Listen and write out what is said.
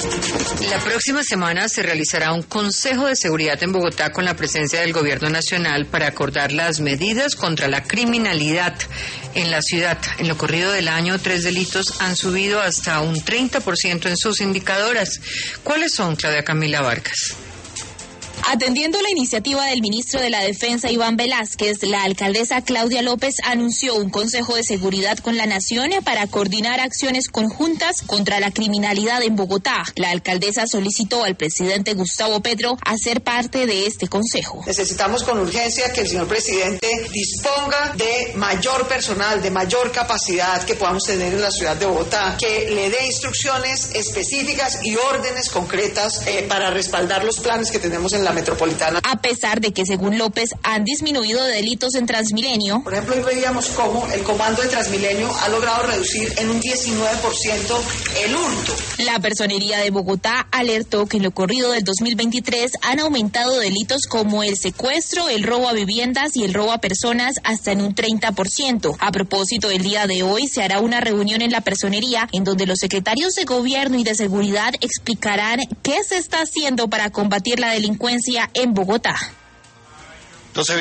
La próxima semana se realizará un Consejo de Seguridad en Bogotá con la presencia del Gobierno Nacional para acordar las medidas contra la criminalidad en la ciudad. En lo corrido del año, 3 delitos han subido hasta un 30% en sus indicadoras. ¿Cuáles son, Claudia Camila Vargas? Atendiendo la iniciativa del ministro de la Defensa, Iván Velázquez, la alcaldesa Claudia López anunció un Consejo de Seguridad con la Nación para coordinar acciones conjuntas contra la criminalidad en Bogotá. La alcaldesa solicitó al presidente Gustavo Petro hacer parte de este consejo. Necesitamos con urgencia que el señor presidente disponga de mayor personal, de mayor capacidad que podamos tener en la ciudad de Bogotá, que le dé instrucciones específicas y órdenes concretas para respaldar los planes que tenemos en la metropolitana. A pesar de que, según López, han disminuido delitos en Transmilenio. Por ejemplo, hoy veíamos cómo el comando de Transmilenio ha logrado reducir en un 19% el hurto. La Personería de Bogotá alertó que en lo corrido del 2023 han aumentado delitos como el secuestro, el robo a viviendas y el robo a personas hasta en un 30%. A propósito, el día de hoy se hará una reunión en la Personería en donde los secretarios de Gobierno y de Seguridad explicarán qué se está haciendo para combatir la delincuencia en Bogotá.